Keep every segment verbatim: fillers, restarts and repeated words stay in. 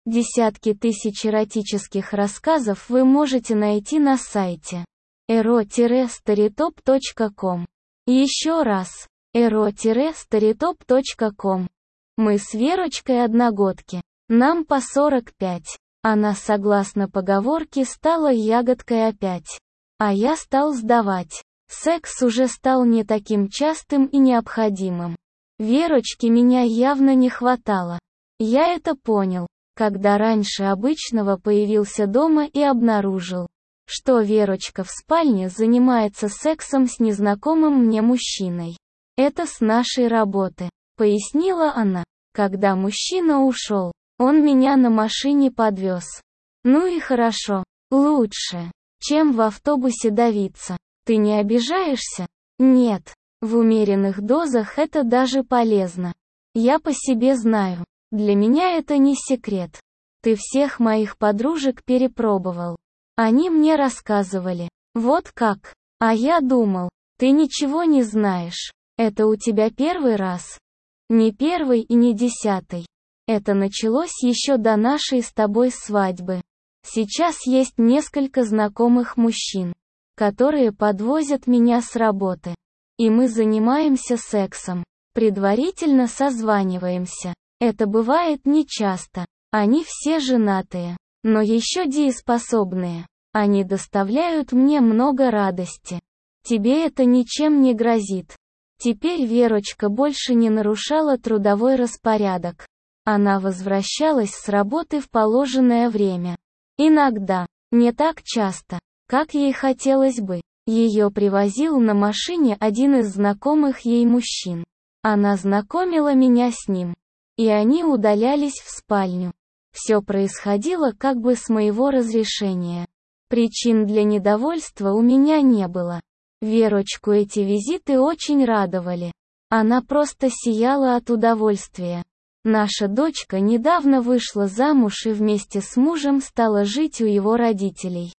Десятки тысяч эротических рассказов вы можете найти на сайте эро старитоп точка ком. Еще раз, эро старитоп точка ком. Мы с Верочкой одногодки. Нам по сорок пять. Она, согласно поговорке, стала ягодкой опять. А я стал сдавать. Секс уже стал не таким частым и необходимым. Верочке меня явно не хватало. Я это понял, когда раньше обычного появился дома и обнаружил, что Верочка в спальне занимается сексом с незнакомым мне мужчиной. Это с нашей работы, пояснила она. Когда мужчина ушел, он меня на машине подвез. Ну и хорошо, лучше, чем в автобусе давиться. Ты не обижаешься? Нет, в умеренных дозах это даже полезно. Я по себе знаю, для меня это не секрет. Ты всех моих подружек перепробовал. Они мне рассказывали. Вот как. А я думал, ты ничего не знаешь. Это у тебя первый раз? Не первый и не десятый. Это началось еще до нашей с тобой свадьбы. Сейчас есть несколько знакомых мужчин, которые подвозят меня с работы. И мы занимаемся сексом. Предварительно созваниваемся. Это бывает нечасто. Они все женатые, но еще дееспособные. Они доставляют мне много радости. Тебе это ничем не грозит. Теперь Верочка больше не нарушала трудовой распорядок. Она возвращалась с работы в положенное время. Иногда, не так часто, как ей хотелось бы, ее привозил на машине один из знакомых ей мужчин. Она знакомила меня с ним. И они удалялись в спальню. Все происходило как бы с моего разрешения. Причин для недовольства у меня не было. Верочку эти визиты очень радовали. Она просто сияла от удовольствия. Наша дочка недавно вышла замуж и вместе с мужем стала жить у его родителей.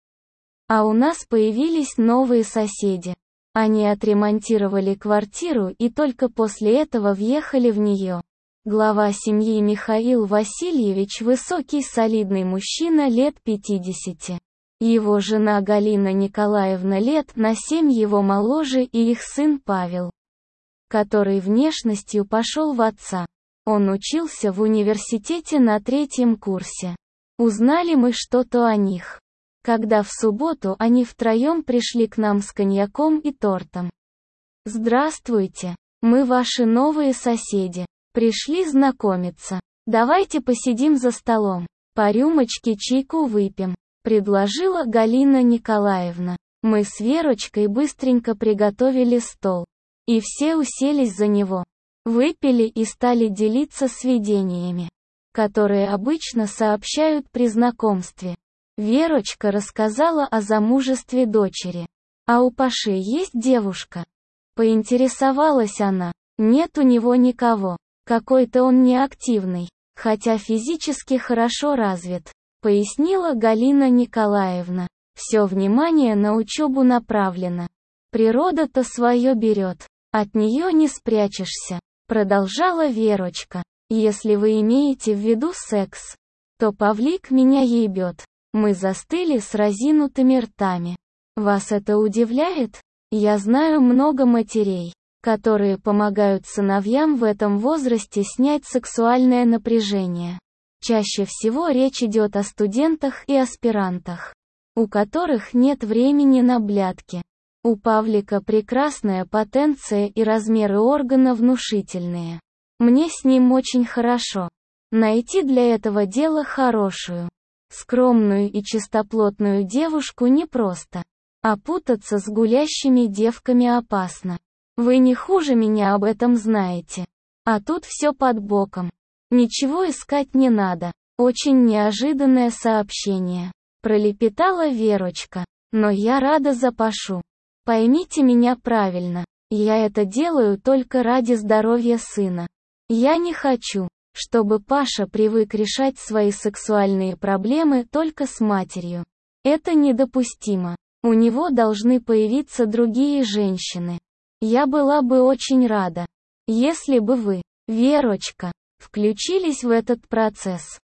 А у нас появились новые соседи. Они отремонтировали квартиру и только после этого въехали в нее. Глава семьи Михаил Васильевич – высокий солидный мужчина лет пятидесяти. Его жена Галина Николаевна лет на семь его моложе и их сын Павел, который внешностью пошел в отца. Он учился в университете на третьем курсе. Узнали мы что-то о них, когда в субботу они втроем пришли к нам с коньяком и тортом. «Здравствуйте, мы ваши новые соседи. Пришли знакомиться. Давайте посидим за столом, по рюмочке чайку выпьем», — предложила Галина Николаевна. Мы с Верочкой быстренько приготовили стол. И все уселись за него. Выпили и стали делиться сведениями, которые обычно сообщают при знакомстве. Верочка рассказала о замужестве дочери. «А у Паши есть девушка?» Поинтересовалась она. «Нет у него никого. Какой-то он неактивный, хотя физически хорошо развит», — пояснила Галина Николаевна. «Все внимание на учебу направлено. Природа-то свое берет. От нее не спрячешься», — продолжала Верочка. «Если вы имеете в виду секс, то Павлик меня ебет». Мы застыли с разинутыми ртами. «Вас это удивляет? Я знаю много матерей, которые помогают сыновьям в этом возрасте снять сексуальное напряжение. Чаще всего речь идет о студентах и аспирантах, у которых нет времени на блядки. У Павлика прекрасная потенция и размеры органа внушительные. Мне с ним очень хорошо. Найти для этого дела хорошую, скромную и чистоплотную девушку непросто. А путаться с гулящими девками опасно. Вы не хуже меня об этом знаете. А тут все под боком. Ничего искать не надо». Очень неожиданное сообщение. Пролепетала Верочка. «Но я рада за Пашу. Поймите меня правильно. Я это делаю только ради здоровья сына. Я не хочу, чтобы Паша привык решать свои сексуальные проблемы только с матерью. Это недопустимо. У него должны появиться другие женщины. Я была бы очень рада, если бы вы, Верочка, включились в этот процесс.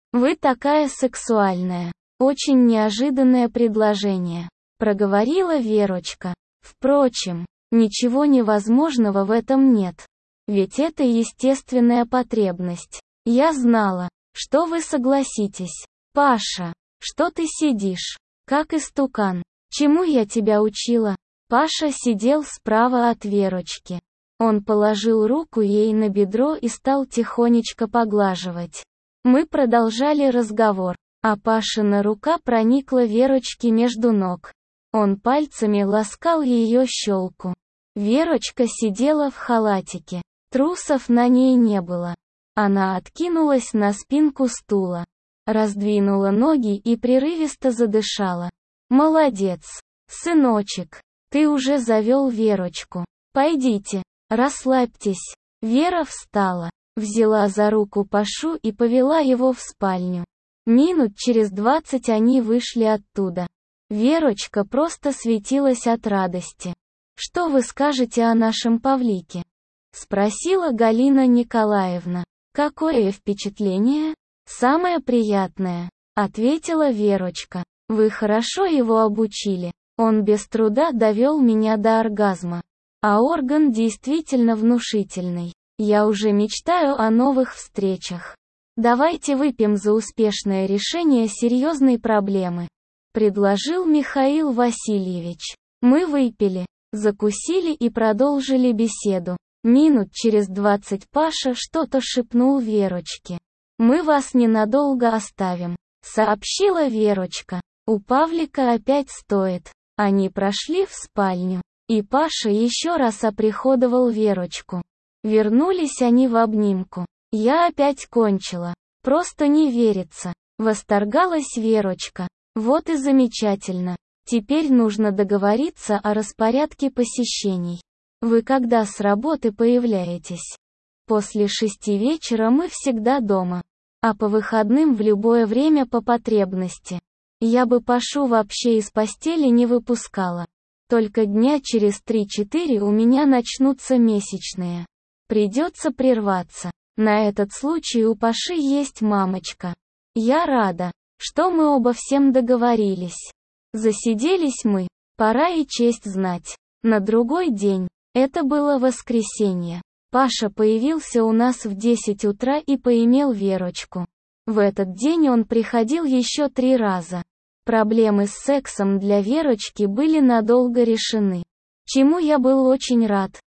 Вы такая сексуальная. Очень неожиданное предложение, проговорила Верочка. Впрочем, ничего невозможного в этом нет. Ведь это естественная потребность. Я знала, что вы согласитесь. Паша, что ты сидишь, как истукан? Чему я тебя учила? Паша сидел справа от Верочки. Он положил руку ей на бедро и стал тихонечко поглаживать. Мы продолжали разговор, а Пашина рука проникла Верочке между ног. Он пальцами ласкал ее щелку. Верочка сидела в халатике. Трусов на ней не было. Она откинулась на спинку стула, раздвинула ноги и прерывисто задышала. «Молодец, сыночек, ты уже завел Верочку. Пойдите, расслабьтесь». Вера встала, взяла за руку Пашу и повела его в спальню. Минут через двадцать они вышли оттуда. Верочка просто светилась от радости. «Что вы скажете о нашем Павлике?» — спросила Галина Николаевна. «Какое впечатление?» «Самое приятное», — ответила Верочка. «Вы хорошо его обучили. Он без труда довел меня до оргазма. А орган действительно внушительный. Я уже мечтаю о новых встречах. Давайте выпьем за успешное решение серьезной проблемы», — предложил Михаил Васильевич. Мы выпили, закусили и продолжили беседу. Минут через двадцать Паша что-то шепнул Верочке. «Мы вас ненадолго оставим», — сообщила Верочка. «У Павлика опять стоит». Они прошли в спальню, и Паша еще раз оприходовал Верочку. Вернулись они в обнимку. «Я опять кончила. Просто не верится», — восторгалась Верочка. «Вот и замечательно. Теперь нужно договориться о распорядке посещений. Вы когда с работы появляетесь?» «После шести вечера мы всегда дома. А по выходным в любое время по потребности. Я бы Пашу вообще из постели не выпускала. Только дня через три-четыре у меня начнутся месячные. Придется прерваться. На этот случай у Паши есть мамочка. Я рада, что мы оба всем договорились. Засиделись мы, пора и честь знать». На другой день, это было воскресенье, Паша появился у нас в десять утра и поимел Верочку. В этот день он приходил еще три раза. Проблемы с сексом для Верочки были надолго решены. Чему я был очень рад.